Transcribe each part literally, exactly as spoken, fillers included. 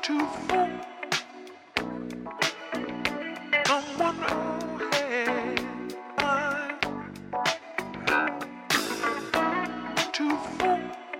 to fool someone ahead. I'm too fool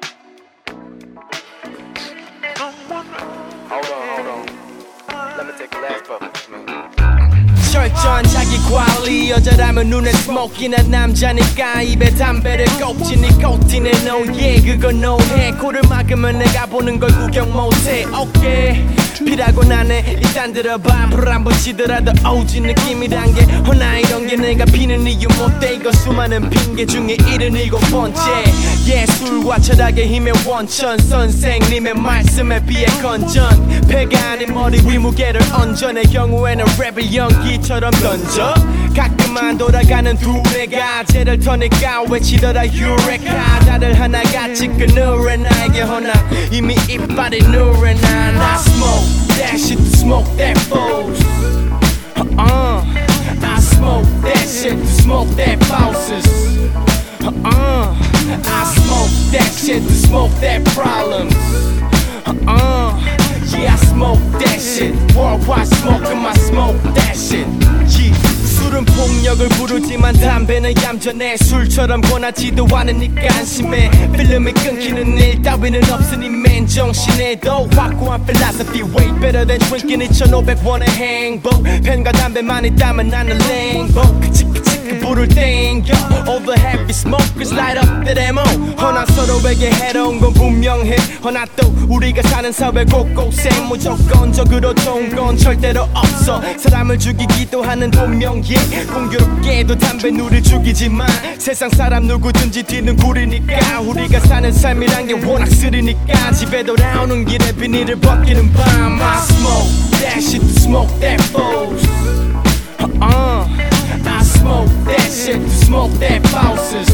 someone ahead. Hold on, hold on. Let me take the last puff, man. 철저한 자기 관리 여자라면 눈에 스모키 난 남자니까 입에 담배를 꼽지 니코틴에 no yeah 그건 no 해 코를 막으면 내가 보는 걸 구경 못해 오케이 피라고 나네 일단 들어봐 불을 안 붙이더라도 오지 느낌이란 게 허나 이런 게 내가 피는 이유 못돼 이거 수많은 핑계 중에 일흔 일곱 번째 예술과 철학의 힘의 원천 선생님의 말씀에 비해 건전 배가 아닌 머리 위 무게를 얹어 내 경우에는 랩을 연기처럼 던져 가끔만 돌아가는 둘의 가제를 터니까 외치더라 유레카 다들 하나같이 그 노래 나에게 허나 이미 이빨이 누래 난 I smoke that shit to smoke that foes uh-uh I smoke that shit to smoke that bosses uh-uh I smoke that shit to smoke that problems uh-uh yeah I smoke that shit worldwide smoking my smoke that shit yeah 술은 폭력을 부르지만 담배는 얌전해 술처럼 권하지도 않으니까 안심해 필름이 끊기는 일 따위는 없으니 맨정신에도 확고한 philosophy way better than drinking 이천오백 원의 행복 펜과 담배만 있다면 나는 랭보 그치 그치 그 불을 땡겨 all the heavy smokers light up the demo 허나 서로에게 해로운 건 분명해 허나 또 우리가 사는 사회 곳곳에 무조건적으로 좋은 건 절대로 없어 사람을 죽이기도 하는 운명예 공교롭게도 담배 누를 죽이지만 세상 사람 누구든지 뒤는 구리니까 우리가 사는 삶이란 게 워낙 쓰리니까 집에 돌아오는 길에 비닐을 벗기는 밤 I smoke that shit to smoke that foes uh-uh I smoke that shit to smoke that bosses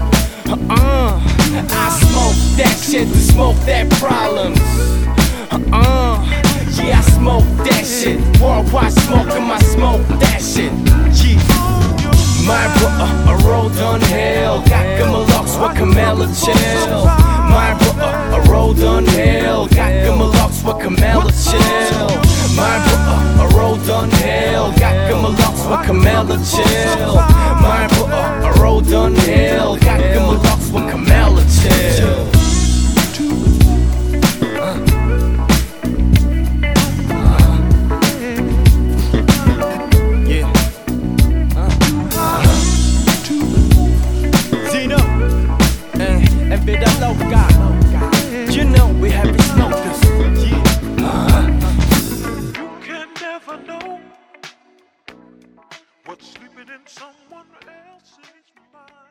uh-uh I smoke that shit to smoke that problems uh-uh yeah I smoke that shit worldwide smoking my smoke that shit yeah Marlboro a road on hell 가끔은 럭스와 카멜라 chill Marlboro a road on hell 가끔은 럭스와 카멜라 chill Marlboro a road on hell 가끔은 럭스와 카멜라 chill Marlboro a road on hell 가끔은 럭스와 카멜라 chill Vida loca, you know we happy smokers. Yeah. Uh-huh. You can never know what's sleeping in someone else's mind.